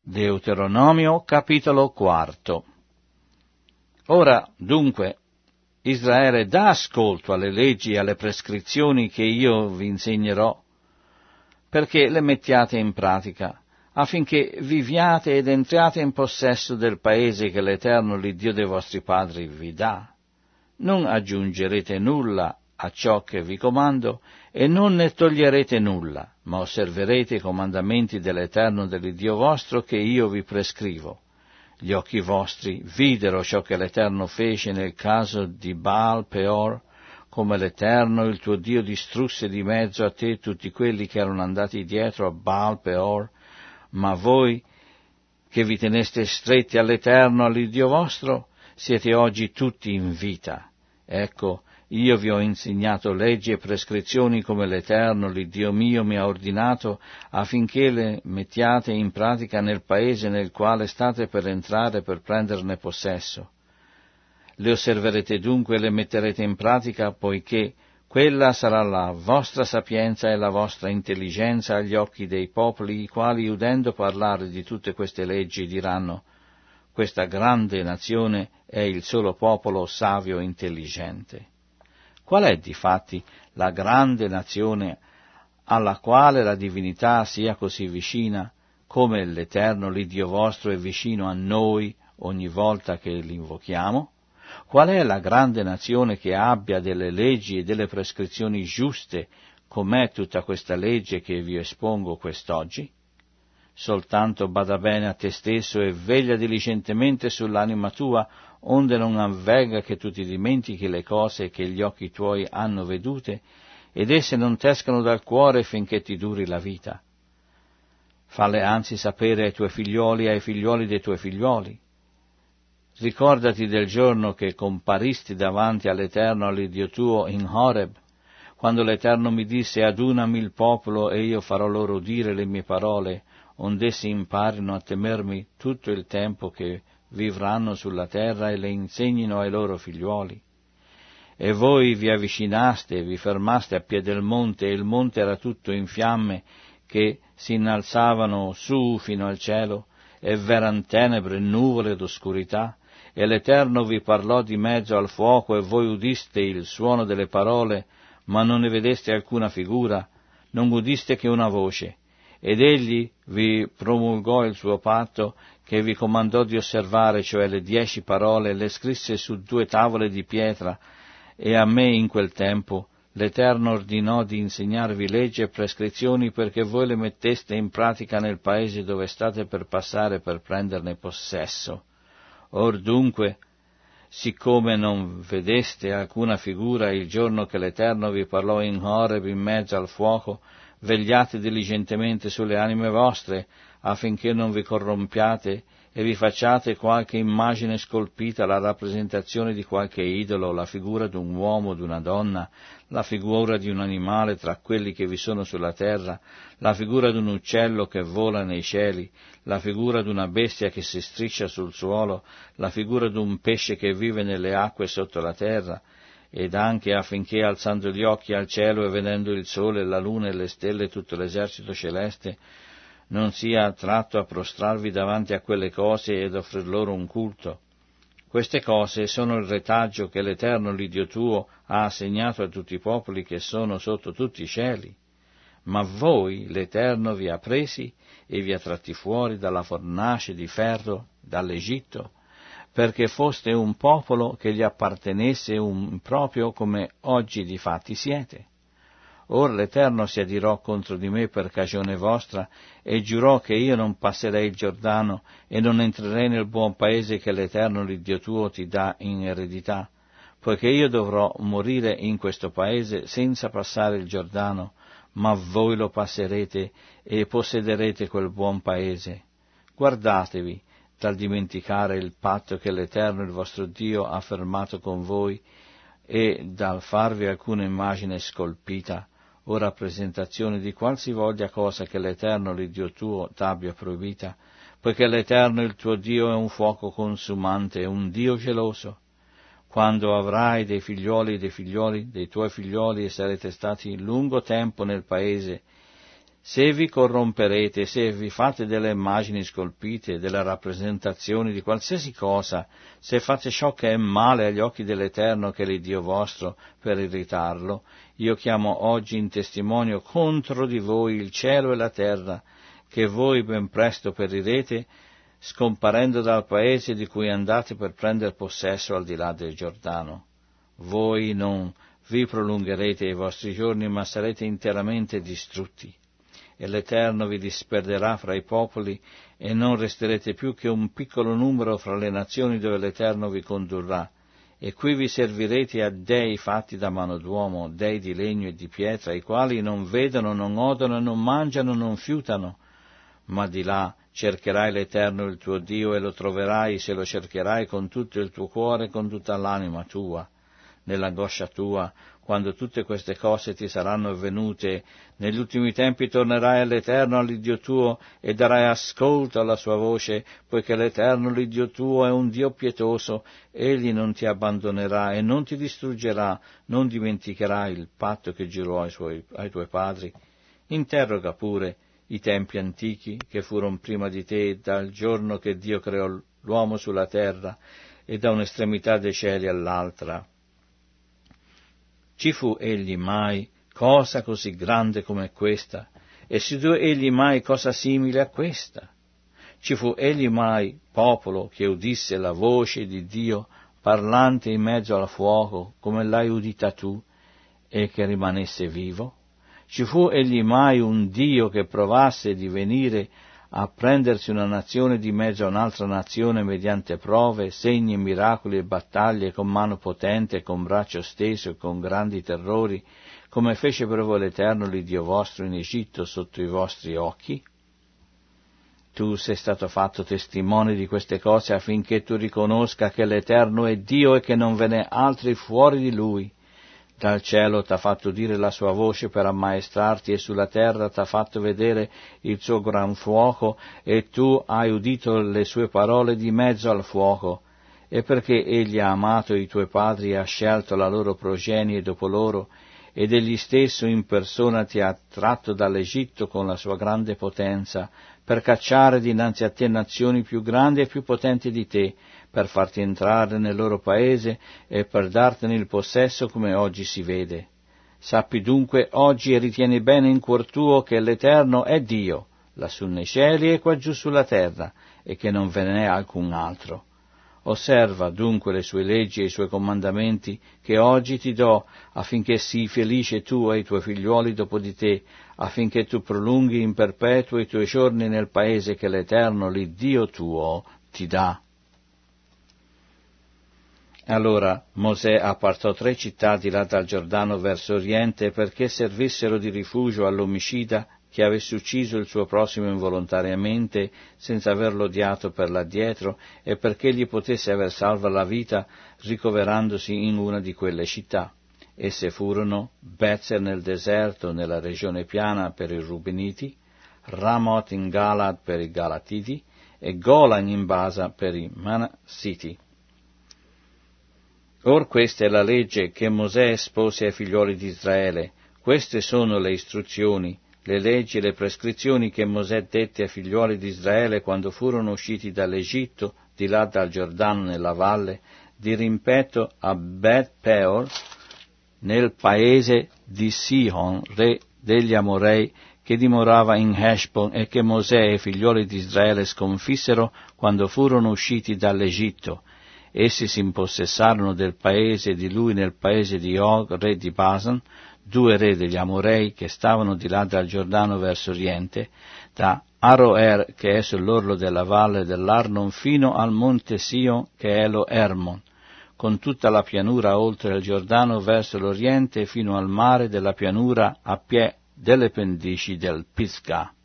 Deuteronomio capitolo 4. Ora, dunque, Israele, dà ascolto alle leggi e alle prescrizioni che io vi insegnerò, perché le mettiate in pratica, affinché viviate ed entriate in possesso del paese che l'Eterno, l'Iddio dei vostri padri, vi dà. Non aggiungerete nulla a ciò che vi comando, e non ne toglierete nulla, ma osserverete i comandamenti dell'Eterno, dell'Iddio vostro, che io vi prescrivo. Gli occhi vostri videro ciò che l'Eterno fece nel caso di Baal Peor, come l'Eterno, il tuo Dio, distrusse di mezzo a te tutti quelli che erano andati dietro a Baal Peor, ma voi, che vi teneste stretti all'Eterno, all'Iddio vostro, siete oggi tutti in vita. Ecco, io vi ho insegnato leggi e prescrizioni come l'Eterno, l'Iddio mio, mi ha ordinato, affinché le mettiate in pratica nel paese nel quale state per entrare per prenderne possesso. Le osserverete dunque e le metterete in pratica, poiché quella sarà la vostra sapienza e la vostra intelligenza agli occhi dei popoli, i quali, udendo parlare di tutte queste leggi, diranno: questa grande nazione è il solo popolo savio e intelligente. Qual è difatti la grande nazione alla quale la divinità sia così vicina, come l'Eterno, l'Iddio vostro, è vicino a noi ogni volta che l'invochiamo? Qual è la grande nazione che abbia delle leggi e delle prescrizioni giuste, com'è tutta questa legge che vi espongo quest'oggi? Soltanto bada bene a te stesso e veglia diligentemente sull'anima tua, onde non avvenga che tu ti dimentichi le cose che gli occhi tuoi hanno vedute, ed esse non t'escano dal cuore finché ti duri la vita. Falle anzi sapere ai tuoi figlioli e ai figlioli dei tuoi figlioli. Ricordati del giorno che comparisti davanti all'Eterno, all'Iddio tuo, in Horeb, quando l'Eterno mi disse: adunami il popolo e io farò loro udire le mie parole, ond'essi imparino a temermi tutto il tempo che vivranno sulla terra e le insegnino ai loro figliuoli. E voi vi avvicinaste e vi fermaste a piede del monte, e il monte era tutto in fiamme che si innalzavano su fino al cielo, e v'eran tenebre, nuvole ed oscurità, e l'Eterno vi parlò di mezzo al fuoco, e voi udiste il suono delle parole, ma non ne vedeste alcuna figura, non udiste che una voce. Ed egli vi promulgò il suo patto, che vi comandò di osservare, cioè le 10 parole, e le scrisse su 2 tavole di pietra, e a me in quel tempo l'Eterno ordinò di insegnarvi leggi e prescrizioni perché voi le metteste in pratica nel paese dove state per passare per prenderne possesso. Or dunque, siccome non vedeste alcuna figura il giorno che l'Eterno vi parlò in Horeb in mezzo al fuoco, vegliate diligentemente sulle anime vostre, affinché non vi corrompiate e vi facciate qualche immagine scolpita, la rappresentazione di qualche idolo, la figura d'un uomo o d'una donna, la figura di un animale tra quelli che vi sono sulla terra, la figura d'un uccello che vola nei cieli, la figura d'una bestia che si striscia sul suolo, la figura d'un pesce che vive nelle acque sotto la terra, ed anche affinché, alzando gli occhi al cielo e vedendo il sole, la luna e le stelle e tutto l'esercito celeste, non sia attratto a prostrarvi davanti a quelle cose ed offrir loro un culto. Queste cose sono il retaggio che l'Eterno, l'Iddio tuo, ha assegnato a tutti i popoli che sono sotto tutti i cieli. Ma voi l'Eterno vi ha presi e vi ha tratti fuori dalla fornace di ferro, dall'Egitto, perché foste un popolo che gli appartenesse un proprio come oggi difatti siete. Or l'Eterno si adirò contro di me per cagione vostra e giurò che io non passerei il Giordano e non entrerei nel buon paese che l'Eterno, l'Iddio tuo, ti dà in eredità, poiché io dovrò morire in questo paese senza passare il Giordano, ma voi lo passerete e possederete quel buon paese. Guardatevi dal dimenticare il patto che l'Eterno, il vostro Dio, ha fermato con voi e dal farvi alcuna immagine scolpita o rappresentazione di qualsivoglia cosa che l'Eterno, l'Iddio tuo, t'abbia proibita, poiché l'Eterno, il tuo Dio, è un fuoco consumante, è un Dio geloso. Quando avrai dei figlioli dei tuoi figlioli, e sarete stati lungo tempo nel paese, Se vi corromperete, se vi fate delle immagini scolpite, delle rappresentazioni di qualsiasi cosa, se fate ciò che è male agli occhi dell'Eterno che è l'Iddio vostro per irritarlo, io chiamo oggi in testimonio contro di voi il cielo e la terra, che voi ben presto perirete, scomparendo dal paese di cui andate per prendere possesso al di là del Giordano. Voi non vi prolungherete i vostri giorni, ma sarete interamente distrutti. E l'Eterno vi disperderà fra i popoli, e non resterete più che un piccolo numero fra le nazioni dove l'Eterno vi condurrà. E qui vi servirete a dei fatti da mano d'uomo, dei di legno e di pietra, i quali non vedono, non odono, non mangiano, non fiutano. Ma di là cercherai l'Eterno il tuo Dio, e lo troverai se lo cercherai con tutto il tuo cuore e con tutta l'anima tua. Nell'angoscia tua, quando tutte queste cose ti saranno avvenute, negli ultimi tempi tornerai all'Eterno, all'Iddio tuo, e darai ascolto alla sua voce, poiché l'Eterno, l'Iddio tuo, è un Dio pietoso. Egli non ti abbandonerà e non ti distruggerà, non dimenticherà il patto che giurò ai tuoi padri. Interroga pure i tempi antichi che furono prima di te, dal giorno che Dio creò l'uomo sulla terra, e da un'estremità dei cieli all'altra. Ci fu egli mai cosa così grande come questa? E si udì egli mai cosa simile a questa? Ci fu egli mai popolo che udisse la voce di Dio parlante in mezzo al fuoco, come l'hai udita tu, e che rimanesse vivo? Ci fu egli mai un Dio che provasse di venire a prendersi una nazione di mezzo a un'altra nazione mediante prove, segni, miracoli e battaglie, con mano potente, con braccio steso e con grandi terrori, come fece per voi l'Eterno, l'Iddio vostro, in Egitto sotto i vostri occhi? Tu sei stato fatto testimone di queste cose affinché tu riconosca che l'Eterno è Dio e che non ve n'è altri fuori di Lui. Dal cielo t'ha fatto dire la sua voce per ammaestrarti, e sulla terra t'ha fatto vedere il suo gran fuoco, e tu hai udito le sue parole di mezzo al fuoco. E perché egli ha amato i tuoi padri e ha scelto la loro progenie dopo loro, ed egli stesso in persona ti ha tratto dall'Egitto con la sua grande potenza, per cacciare dinanzi a te nazioni più grandi e più potenti di te, per farti entrare nel loro paese e per dartene il possesso come oggi si vede. Sappi dunque oggi e ritieni bene in cuor tuo che l'Eterno è Dio, lassù nei cieli e qua giù sulla terra, e che non ve ne è alcun altro. Osserva dunque le sue leggi e i suoi comandamenti che oggi ti do, affinché sii felice tu e i tuoi figliuoli dopo di te, affinché tu prolunghi in perpetuo i tuoi giorni nel paese che l'Eterno, l'Iddio tuo, ti dà. Allora Mosè appartò 3 città di là dal Giordano verso oriente, perché servissero di rifugio all'omicida che avesse ucciso il suo prossimo involontariamente senza averlo odiato per l'addietro, e perché gli potesse aver salva la vita ricoverandosi in una di quelle città. Esse furono Bezer nel deserto, nella regione piana per i Rubeniti, Ramoth in Galad per i Galatiti e Golan in Basa per i Manassiti. Or questa è la legge che Mosè espose ai figlioli di Israele. Queste sono le istruzioni, le leggi e le prescrizioni che Mosè dette ai figlioli di Israele quando furono usciti dall'Egitto, di là dal Giordano nella valle, di rimpetto a Bet Peor, nel paese di Sihon, re degli Amorei, che dimorava in Heshbon, e che Mosè e i figlioli di Israele sconfissero quando furono usciti dall'Egitto. Essi si impossessarono del paese di lui nel paese di Og, re di Basan, 2 re degli Amorei che stavano di là dal Giordano verso oriente, da Aroer, che è sull'orlo della valle dell'Arnon, fino al monte Sion, che è lo Hermon, con tutta la pianura oltre il Giordano verso l'oriente fino al mare della pianura a piè delle pendici del Pisgah.